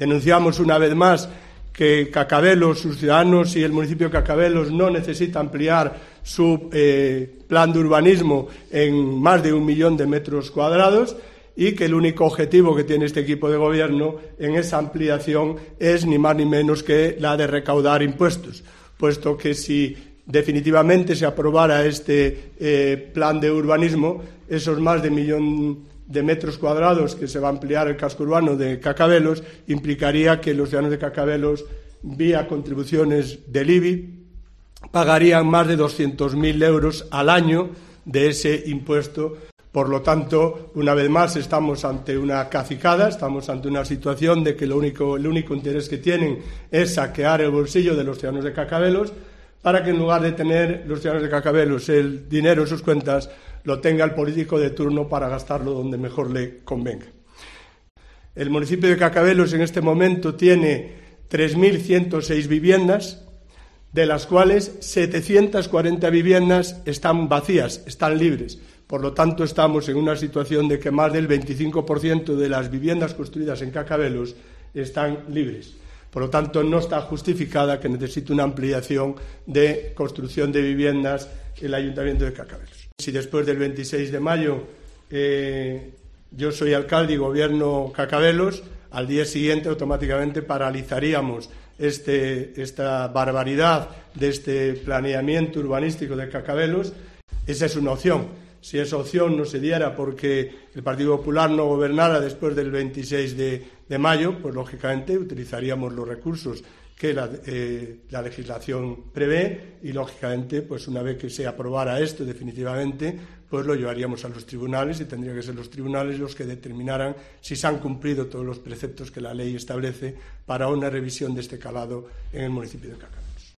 Denunciamos una vez más que Cacabelos, sus ciudadanos y el municipio de Cacabelos no necesita ampliar su plan de urbanismo en más de 1 millón de metros cuadrados y que el único objetivo que tiene este equipo de gobierno en esa ampliación es ni más ni menos que la de recaudar impuestos, puesto que si definitivamente se aprobara este plan de urbanismo, esos más de 1 millón de metros cuadrados que se va a ampliar el casco urbano de Cacabelos implicaría que los ciudadanos de Cacabelos, vía contribuciones del IBI, pagarían más de 200.000 euros al año de ese impuesto. Por lo tanto, una vez más, estamos ante una cacicada, estamos ante una situación de que el único interés que tienen es saquear el bolsillo de los ciudadanos de Cacabelos para que en lugar de tener los ciudadanos de Cacabelos el dinero en sus cuentas, lo tenga el político de turno para gastarlo donde mejor le convenga. El municipio de Cacabelos en este momento tiene 3.106 viviendas, de las cuales 740 viviendas están vacías, están libres. Por lo tanto, estamos en una situación de que más del 25% de las viviendas construidas en Cacabelos están libres. Por lo tanto, no está justificada que necesite una ampliación de construcción de viviendas el Ayuntamiento de Cacabelos. Si después del 26 de mayo yo soy alcalde y gobierno Cacabelos, al día siguiente automáticamente paralizaríamos esta barbaridad de este planeamiento urbanístico de Cacabelos. Esa es una opción. Si esa opción no se diera porque el Partido Popular no gobernara después del 26 de mayo, pues lógicamente utilizaríamos los recursos que la legislación prevé y lógicamente, pues una vez que se aprobara esto definitivamente, pues lo llevaríamos a los tribunales y tendrían que ser los tribunales los que determinaran si se han cumplido todos los preceptos que la ley establece para una revisión de este calado en el municipio de Cacabelos.